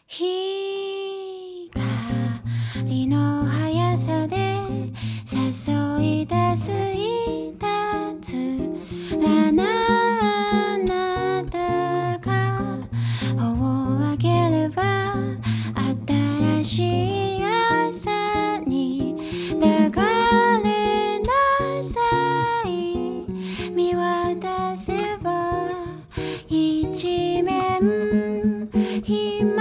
光の速さで誘い出すいたずらなあなたが尾を上げれば新しい朝に流れなさい。見渡せば一面ひま